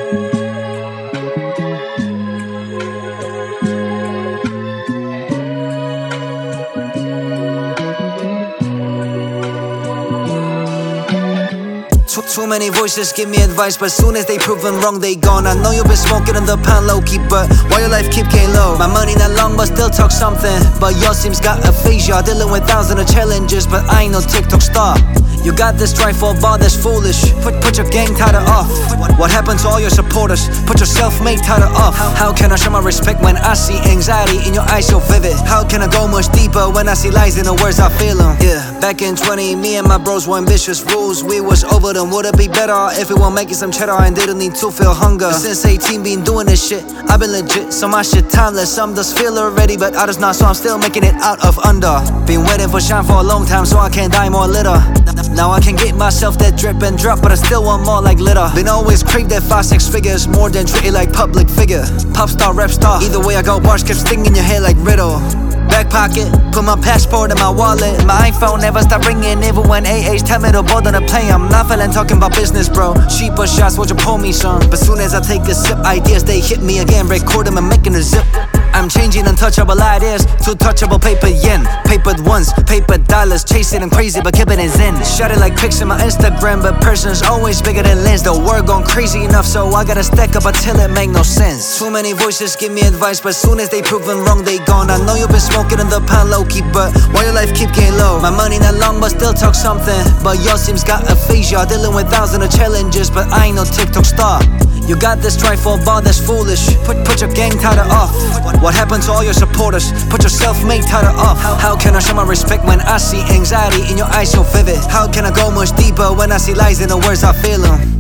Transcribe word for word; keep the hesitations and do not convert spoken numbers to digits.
Too, too many voices give me advice, but soon as they proven wrong, they gone. I know you've been smoking in the pound low-key, but why your life keep getting low? My money not long, but still talk something. But y'all seems got aphasia, dealing with thousands of challenges, but I ain't no TikTok star. You got this drive for a bar that's foolish. Put, put your gang title off. What happened to all your supporters? Put your self-made title off. How can I show my respect when I see anxiety in your eyes so vivid? How can I go much deeper when I see lies in the words I feel them? Yeah, back in twenty, me and my bros were ambitious rules. We was over them. Would it be better if we were making some cheddar and didn't need to feel hunger? Since eighteen, been doing this shit, I've been legit. So my shit timeless. Some does feel already, but others not. So I'm still making it out of under. Been waiting for shine for a long time, so I can't die more litter. Now I can get myself that drip and drop, but I still want more like litter. Been always crave that five, six figures, more than treated like public figure. Pop star, rap star, either way I go, bars kept stinging your head like riddle. Back pocket, put my passport in my wallet. My iPhone never stop ringing, even when A As tell me to bother to play. I'm not feeling talking about business, bro. Cheaper shots, won't you pull me some? But soon as I take a sip, ideas they hit me again. Record them and making a zip. I'm changing untouchable ideas to touchable paper yen. Papered ones, paper dollars, chasing them crazy but keeping it zen. Shot it like pics in my Instagram, but person's always bigger than lens. The word gone crazy enough, so I gotta stack up until it make no sense. Too many voices give me advice, but soon as they proven wrong, they gone. I know you've been smoking in the pound low-key, but why your life keep getting low? My money not long, but still talk something. But y'all seems got aphasia, dealing with thousands of challenges, but I ain't no TikTok star. You got this drive for a bar that's foolish. Put, put your gang title off. What happened to all your supporters? Put your self-made title off. How can I show my respect when I see anxiety in your eyes so vivid? How can I go much deeper when I see lies in the words I feel them?